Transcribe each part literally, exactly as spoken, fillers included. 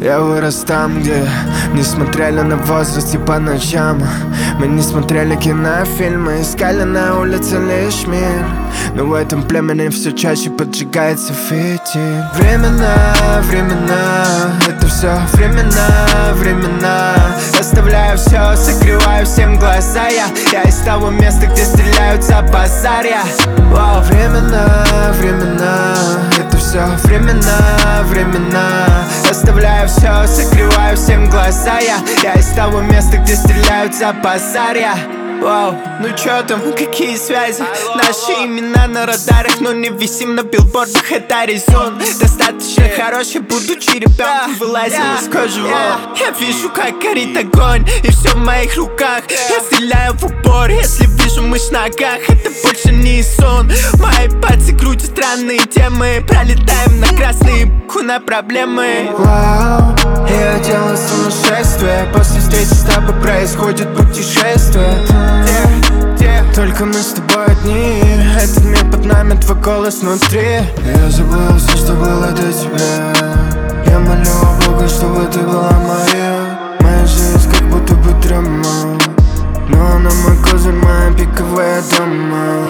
Я вырос там, где не смотрели на возраст и по ночам. Мы не смотрели кинофильмы, искали на улице лишь мир. Но в этом племени все чаще поджигается фитиль. Времена, времена, это все времена, времена. Оставляю все, закрываю всем глаза. Я, я из того места, где стреляют за базар. Я, вау, времена, времена, это все времена, времена. Оставляю все, закрываю всем глаза. Я, я из того места, где стреляют за базар. Я, вау, ну чё там, какие связи? Наши имена на радарах, но не висим на билбордах, это резон. Достаточно хороший, будучи ребенком, вылазил из кожи. Я вижу, как горит огонь, и все в моих руках. Я стреляю в упор, если вижу мышь в ногах. Это больше не сон. Мои пальцы крутят странные темы. Пролетаем на красные б***ь на проблемы. Вау, я делаю сумасшествие. После встречи с тобой происходит путешествие. Только мы с тобой одни. Этот мир под нами, твой голос внутри. Я забыл все, что было до тебя. Я молю о Бога, чтобы ты была моя. Моя жизнь как будто бы драма, но она мой козырь, моя пиковая дама.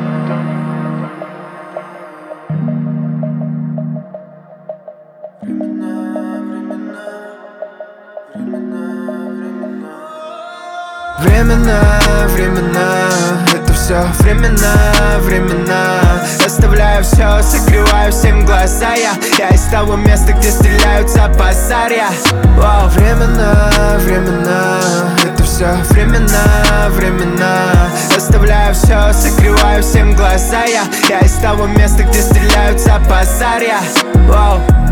Времена, времена, это все времена, времена. Оставляю все, закрываю всем глаза. Я, я из того места, где стреляют за базар. Я, вау, времена, времена, это все времена, времена. Оставляю все, закрываю всем глаза. Я, я из того места, где стреляют за базар. Я, вау.